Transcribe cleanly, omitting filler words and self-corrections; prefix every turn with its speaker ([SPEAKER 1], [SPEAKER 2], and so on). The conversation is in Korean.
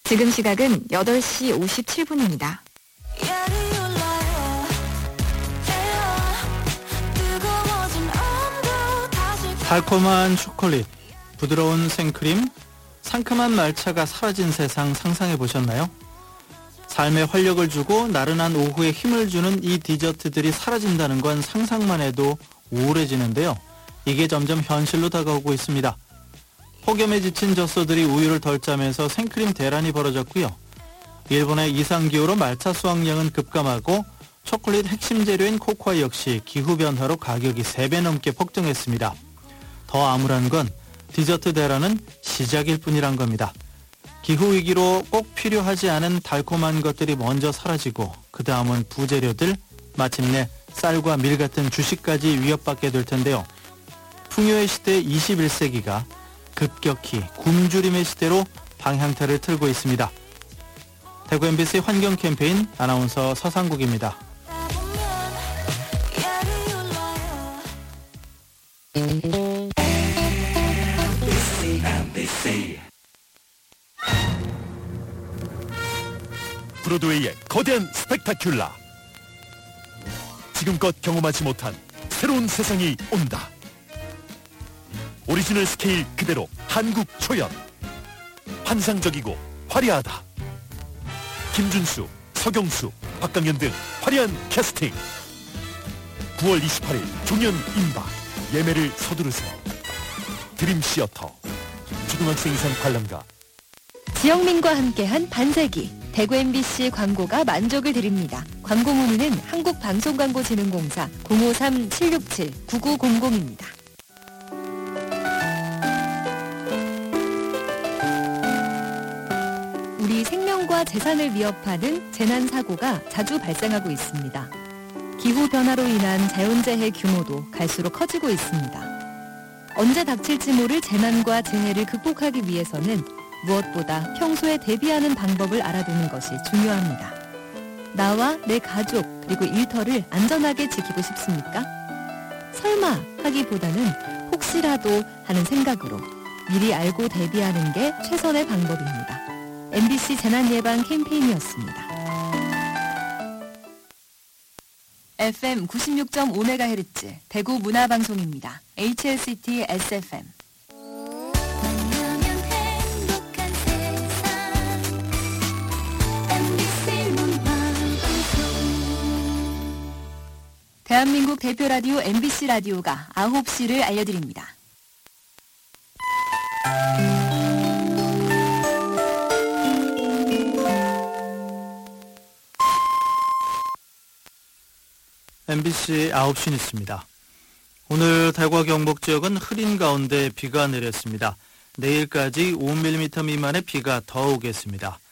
[SPEAKER 1] 지금 시각은 8시 57분입니다.
[SPEAKER 2] 달콤한 초콜릿, 부드러운 생크림, 상큼한 말차가 사라진 세상 상상해 보셨나요? 삶에 활력을 주고 나른한 오후에 힘을 주는 이 디저트들이 사라진다는 건 상상만 해도 우울해지는데요. 이게 점점 현실로 다가오고 있습니다. 폭염에 지친 젖소들이 우유를 덜 짜면서 생크림 대란이 벌어졌고요. 일본의 이상기후로 말차 수확량은 급감하고 초콜릿 핵심 재료인 코코아 역시 기후변화로 가격이 3배 넘게 폭등했습니다. 더 암울한 건 디저트 대란은 시작일 뿐이란 겁니다. 기후위기로 꼭 필요하지 않은 달콤한 것들이 먼저 사라지고 그 다음은 부재료들, 마침내 쌀과 밀 같은 주식까지 위협받게 될 텐데요. 풍요의 시대 21세기가 급격히 굶주림의 시대로 방향타를 틀고 있습니다. 대구 MBC 환경 캠페인 아나운서 서상국입니다.
[SPEAKER 3] 브로드웨이의 거대한 스펙타큘라. 지금껏 경험하지 못한 새로운 세상이 온다. 오리지널 스케일 그대로 한국 초연. 환상적이고 화려하다. 김준수, 서경수, 박강현 등 화려한 캐스팅. 9월 28일 종연 임박. 예매를 서두르세요. 드림시어터. 초등학생 이상 관람가.
[SPEAKER 4] 지영민과 함께한 반세기. 대구 MBC 광고가 만족을 드립니다. 광고 문의는 한국방송광고진흥공사 053-767-9900입니다. 우리 생명과 재산을 위협하는 재난사고가 자주 발생하고 있습니다. 기후변화로 인한 자연재해 규모도 갈수록 커지고 있습니다. 언제 닥칠지 모를 재난과 재해를 극복하기 위해서는 무엇보다 평소에 대비하는 방법을 알아두는 것이 중요합니다. 나와 내 가족 그리고 일터를 안전하게 지키고 싶습니까? 설마 하기보다는 혹시라도 하는 생각으로 미리 알고 대비하는 게 최선의 방법입니다. MBC 재난예방 캠페인이었습니다. FM 96.5MHz 대구 문화방송입니다. HLCT SFM. 대한민국 대표 라디오 MBC 라디오가 9시를 알려드립니다.
[SPEAKER 2] MBC 9시 뉴스입니다. 오늘 대구와 경북 지역은 흐린 가운데 비가 내렸습니다. 내일까지 5mm 미만의 비가 더 오겠습니다.